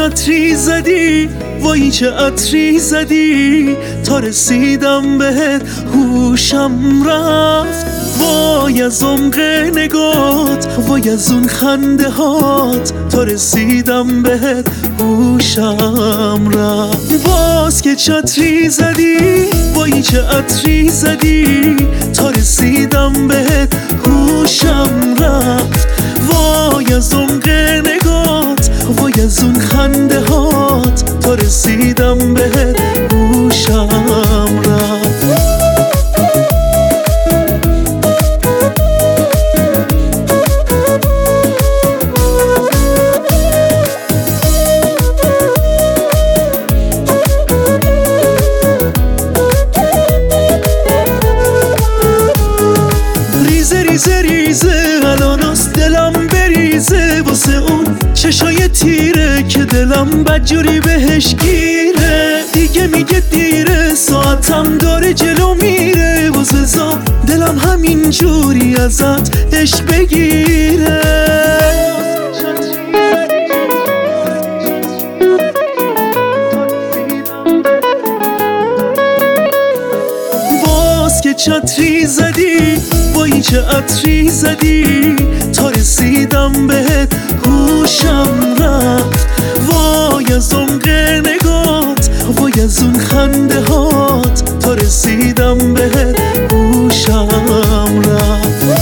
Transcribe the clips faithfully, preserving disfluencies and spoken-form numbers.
عطری زدی، وای چه عطری زدی، تا رسیدم بهت هوشم رفت. وای از عمق نگات، وای از اون خنده هات، تا رسیدم بهت هوشم رفت. باز که چه عطری زدی، وای چه عطری زدی، تا رسیدم بهت هوشم رفت. وای از عمق نگات، وای از اون خنده هات، تا رسیدم بهت هوشم رفت. ریزه ریزه ریزه الاناست دلم بریزه، واسه اون چشای تیره که دلم بدجوری بهش گیره. دیگه میگه دیره، ساعتم داره جلو میره، واسه زا دلم همین جوری ازت عشق بگیره. باز که چه عطری زدی، وای چه عطری زدی، تا رسیدم بهت هوشم رفت. وای از عمق نگات، وای از اون خنده هات، تا رسیدم بهت هوشم رفت.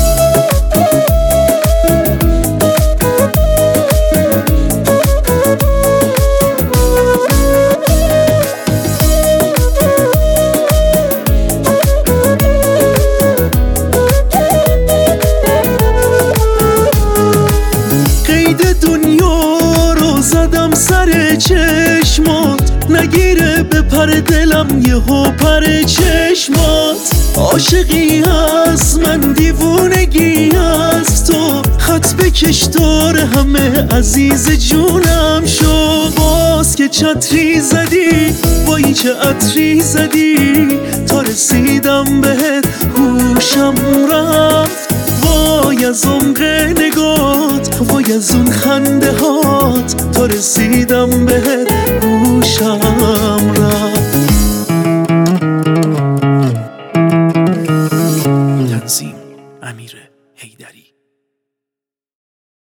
دنیا رو زدم سر چشمات، نگیره به پر دلم یهو پر چشمات. عاشقی از من دیوونگی از تو، خط بکش دور همه عزیز جونم شو. باز که چه عطری زدی، وای چه عطری زدی، تا رسیدم بهت هوشم رفت. وای از عمق نگات، وای از اون خنده هات، تا رسیدم بهت هوشم